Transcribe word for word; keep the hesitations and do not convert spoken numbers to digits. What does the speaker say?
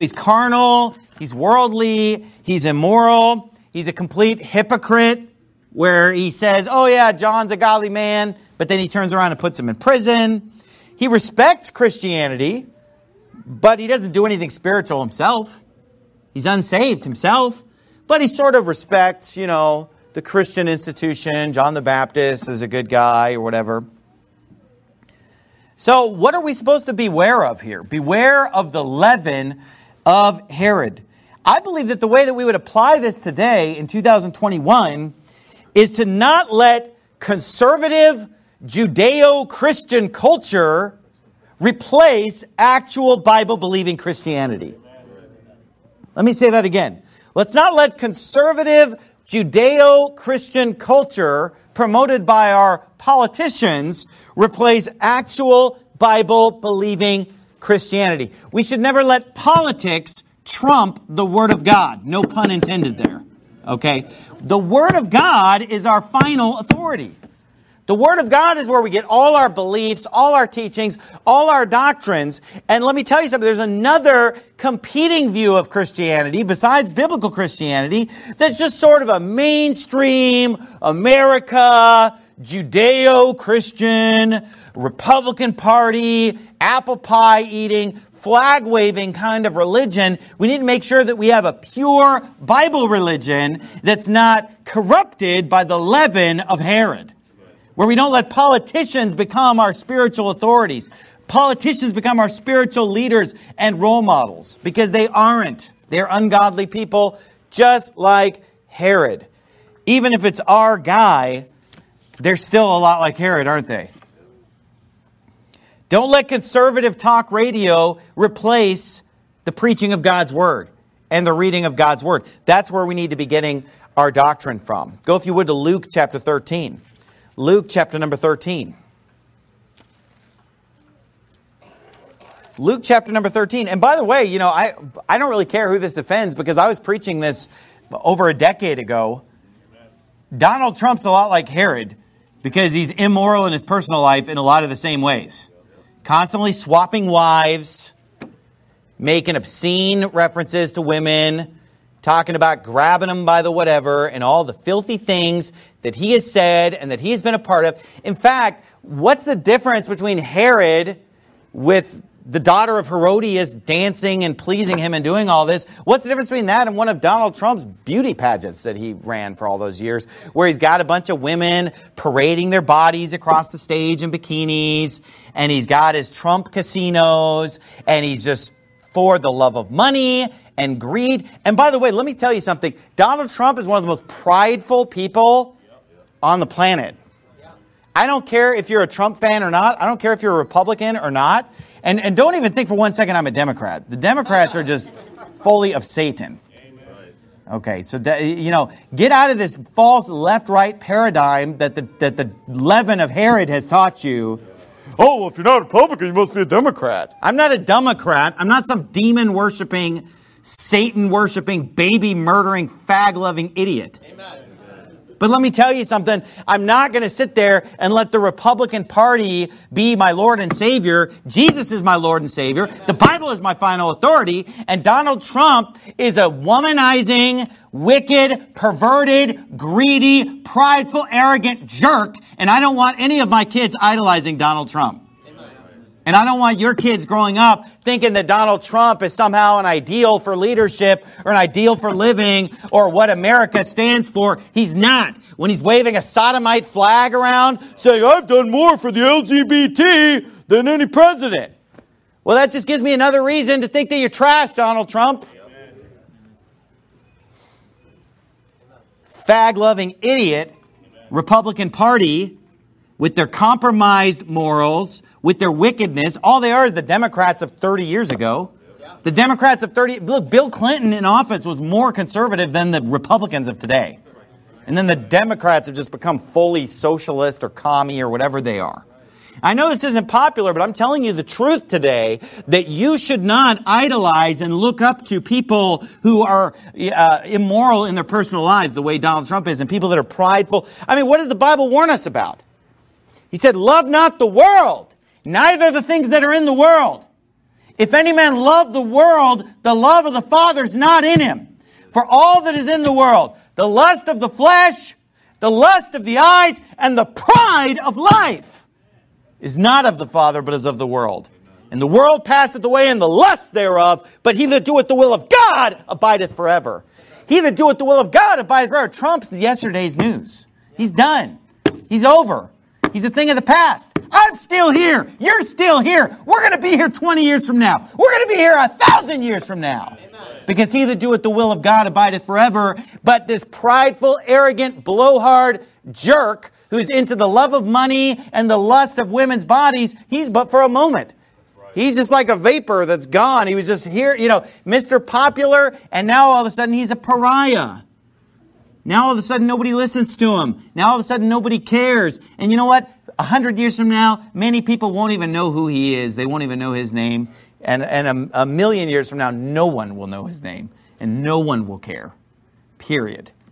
He's carnal, he's worldly, he's immoral, he's a complete hypocrite where he says, oh yeah, John's a godly man, but then he turns around and puts him in prison. He respects Christianity, but he doesn't do anything spiritual himself. He's unsaved himself, but he sort of respects, you know, the Christian institution. John the Baptist is a good guy or whatever. So what are we supposed to beware of here? Beware of the leaven of Herod. I believe that the way that we would apply this today in two thousand twenty-one is to not let conservative Judeo-Christian culture replace actual Bible-believing Christianity. Let me say that again. Let's not let conservative Judeo-Christian culture promoted by our politicians replace actual Bible-believing Christianity. We should never let politics trump the Word of God. No pun intended there. Okay? The Word of God is our final authority. The Word of God is where we get all our beliefs, all our teachings, all our doctrines. And let me tell you something, there's another competing view of Christianity besides biblical Christianity that's just sort of a mainstream, America, Judeo-Christian, Republican Party, apple pie eating, flag waving kind of religion. We need to make sure that we have a pure Bible religion that's not corrupted by the leaven of Herod. Where we don't let politicians become our spiritual authorities. Politicians become our spiritual leaders and role models. Because they aren't. They're ungodly people just like Herod. Even if it's our guy, they're still a lot like Herod, aren't they? Don't let conservative talk radio replace the preaching of God's Word and the reading of God's Word. That's where we need to be getting our doctrine from. Go, if you would, to Luke chapter thirteen. Luke chapter number thirteen. Luke chapter number thirteen. And by the way, you know, I I don't really care who this offends because I was preaching this over a decade ago. Donald Trump's a lot like Herod because he's immoral in his personal life in a lot of the same ways. Constantly swapping wives, making obscene references to women, talking about grabbing them by the whatever, and all the filthy things that he has said and that he's been a part of. In fact, what's the difference between Herod with the daughter of Herodias dancing and pleasing him and doing all this? What's the difference between that and one of Donald Trump's beauty pageants that he ran for all those years, where he's got a bunch of women parading their bodies across the stage in bikinis, and he's got his Trump casinos, and he's just for the love of money and greed. And by the way, let me tell you something. Donald Trump is one of the most prideful people on the planet. I don't care if you're a Trump fan or not. I don't care if you're a Republican or not. And, and don't even think for one second I'm a Democrat. The Democrats are just fully of Satan. Okay, so that, you know, get out of this false left-right paradigm that the, that the leaven of Herod has taught you. Oh, well, if you're not a Republican, you must be a Democrat. I'm not a Democrat. I'm not some demon-worshiping, Satan-worshiping, baby-murdering, fag-loving idiot. Amen. But let me tell you something. I'm not going to sit there and let the Republican Party be my Lord and Savior. Jesus is my Lord and Savior. The Bible is my final authority. And Donald Trump is a womanizing, wicked, perverted, greedy, prideful, arrogant jerk. And I don't want any of my kids idolizing Donald Trump. And I don't want your kids growing up thinking that Donald Trump is somehow an ideal for leadership or an ideal for living or what America stands for. He's not. When he's waving a sodomite flag around saying, I've done more for the L G B T than any president. Well, that just gives me another reason to think that you're trash, Donald Trump. Fag-loving idiot, Republican Party, with their compromised morals, with their wickedness. All they are is the Democrats of thirty years ago. The Democrats of thirty... Look, Bill Clinton in office was more conservative than the Republicans of today. And then the Democrats have just become fully socialist or commie or whatever they are. I know this isn't popular, but I'm telling you the truth today, that you should not idolize and look up to people who are uh, immoral in their personal lives the way Donald Trump is, and people that are prideful. I mean, what does the Bible warn us about? He said, love not the world, neither the things that are in the world. If any man love the world, the love of the Father is not in him. For all that is in the world, the lust of the flesh, the lust of the eyes, and the pride of life is not of the Father, but is of the world. And the world passeth away, and the lust thereof, but he that doeth the will of God abideth forever. He that doeth the will of God abideth forever. Trump's yesterday's news. He's done. He's over. He's a thing of the past. I'm still here. You're still here. We're going to be here twenty years from now. We're going to be here a thousand years from now. Because he that doeth the will of God abideth forever. But this prideful, arrogant, blowhard jerk who's into the love of money and the lust of women's bodies, he's but for a moment. He's just like a vapor that's gone. He was just here, you know, Mister Popular, and now all of a sudden he's a pariah. Now all of a sudden nobody listens to him. Now all of a sudden nobody cares. And you know what? A hundred years from now, many people won't even know who he is. They won't even know his name. And, and a, a million years from now, no one will know his name. And no one will care. Period.